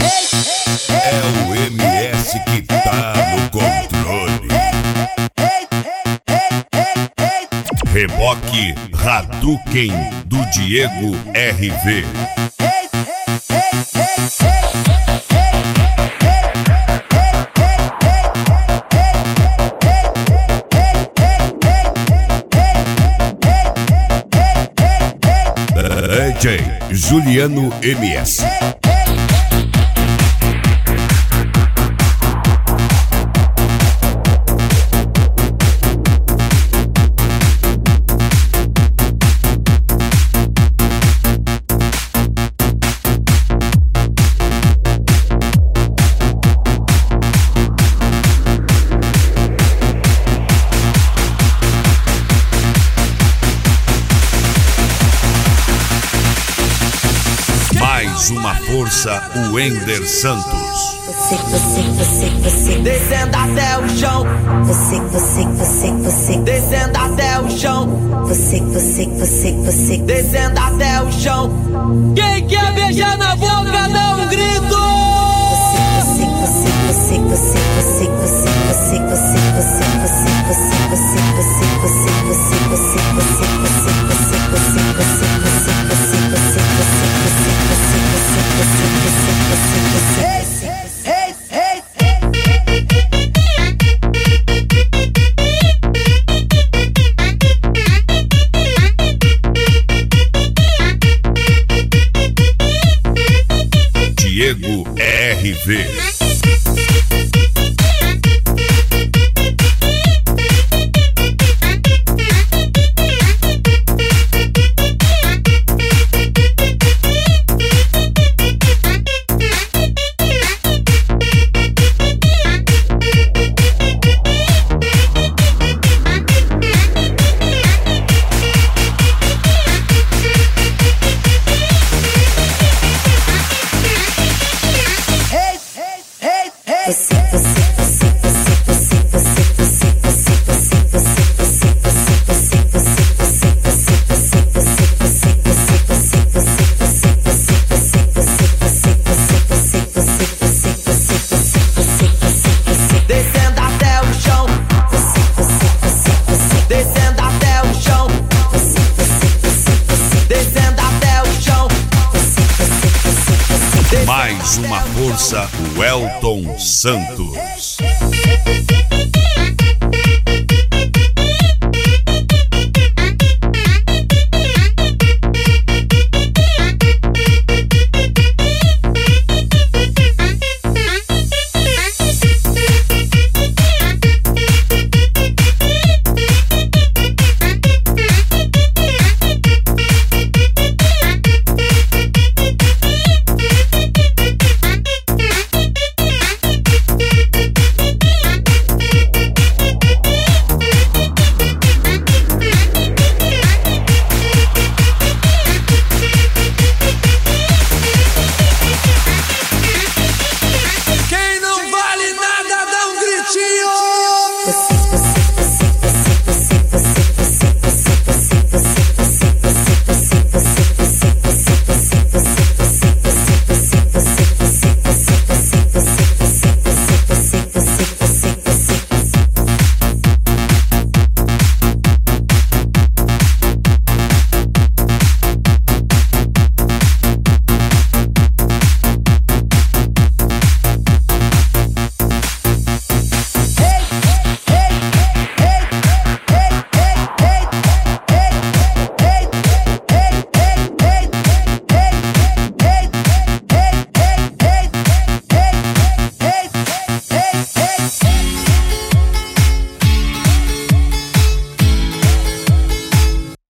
É o MS que tá no controle. Reboque Hadouken do Diego RV. DJ Juliano MS. Mais uma força, o Wender Santos. Você descendo até o chão. Você descendo até o chão. Você descendo até o chão. Quem quer beijar na boca dá um grito. Diego RV. Descendo até o chão. Descendo até o chão. Descendo até o chão. Mais uma força, o Elton Santos.